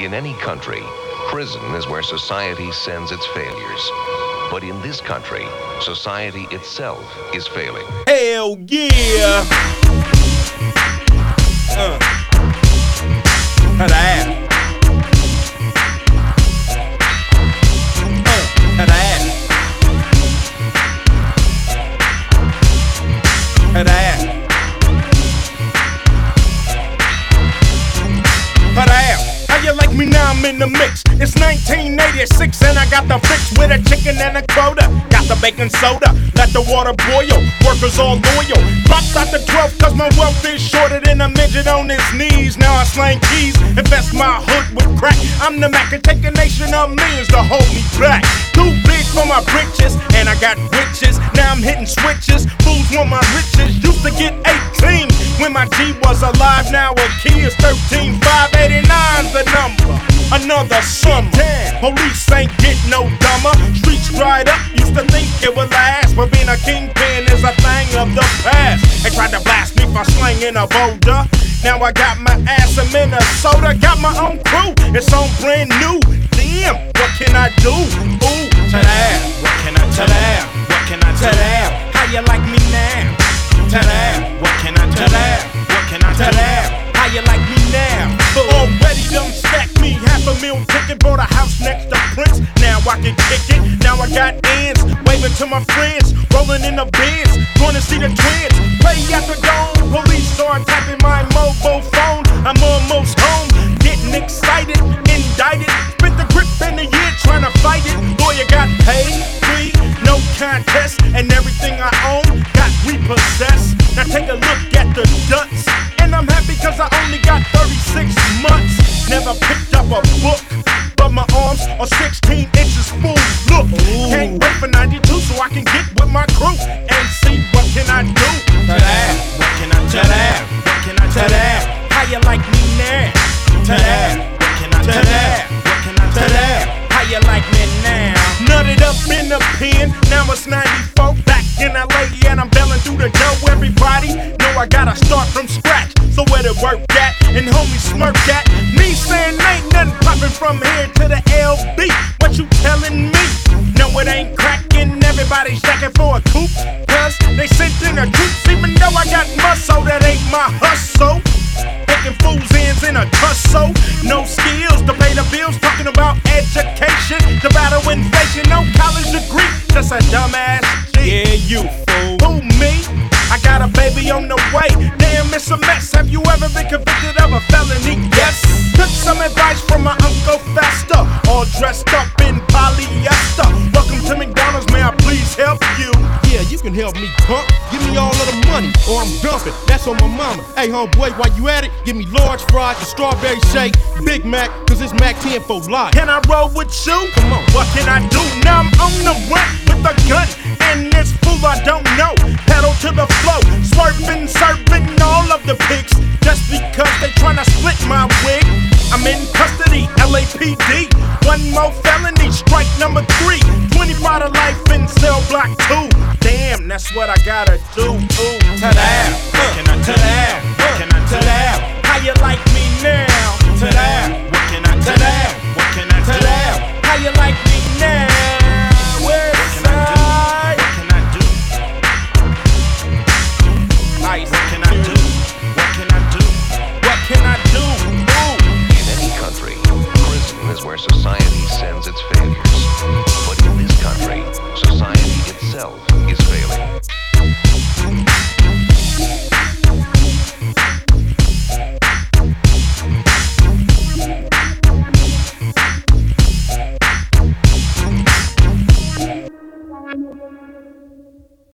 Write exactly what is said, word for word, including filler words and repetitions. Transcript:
In any country, prison is where society sends its failures. But in this country, society itself is failing. Hell yeah! Uh. Had I asked. Uh. Had I asked. Had I asked. Had I asked. How you like me now? I'm in the mix. It's nineteen eighty-six and I got the fix with a chicken and a quota. Got the baking soda, let the water boil. Workers all loyal. Dropped out the twelfth cause my wealth is shorter than a midget on his knees. Now I slang keys, invest my hood with crack. I'm the Mac and take a nation of millions to hold me back. Too big for my britches, and I got riches. Now I'm hitting switches. Fools want my riches. Used to get eighteen when my G was alive. Now a key is thirteen. five eighty-nine's the number. Another summer. Police ain't get no dumber. Streets dried up. Used to think it would last, but being a kingpin is a thing of the past. They tried to blast me for slanging a boulder. Now I got my ass in Minnesota. Got my own crew. It's on brand new. Damn, what can I do? Ooh, to that. What can I tell that? What can I tell that? How you like me now? Tell that. What can I tell that? What can I tell that? How you like me now? Already done stacked me half a mil ticket. Bought a house next to Prince. Now I can kick it. Now I got ends. Waving to my friends. Rolling in the Benz. Going to see the twins. Play at the dome. Police start tapping my mobile phone. I'm almost home. Getting excited. Indicted. Spent the grip in the year trying to fight it. Lawyer got paid. Free. No contest. And everything I own got repossessed. Now take a look at the guts. And I'm happy cause I only got thirty-six months. Never picked up a book, but my arms are sixteen inches full. Look, ooh. Can't wait for ninety-two so I can get with my crew and see what can I do. To that, what can I tell that? What can I tell that? How you like me now? To that, what can I tell that? What can I tell that? How you like me now? Nutted up in the pen, now it's ninety-four. Back in L A and I'm belling through the dough. Everybody know I gotta start from scratch. So where to work at and homies smirk at me saying ain't nothing poppin' from here to the L B. What you telling me? No, it ain't crackin'. Everybody's checking for a coupe cause they sent in a troops. Even though I got muscle, that ain't my hustle. Taking fools ends in a tussle. No skills to pay the bills. Talking about education to battle inflation. No college degree, just a dumbass G. Yeah, you fool. Who, me? I got a baby on the way. Damn, it's a mess. Have you ever been convicted of a felony? Yes. Took some advice from my Uncle Fester. All dressed up in polyester. Welcome to McDonald's, may I please help you? Yeah, you can help me, punk. Give me all of the money, or I'm dumping. That's on my mama. Hey, homeboy, while you at it, give me large fries, the strawberry shake, Big Mac, cause it's Mac ten for life. Can I roll with you? Come on. What can I do? Now I'm on the run with a gun. And this fool I don't know. Pedal to the flow, swerving, serving all of the pigs. Just because they tryna split my wig. I'm in custody, L A P D. One more felony, strike number three. twenty-five to life in cell block two. Damn, that's what I gotta do. Ooh, ta-da, what can I ta-da?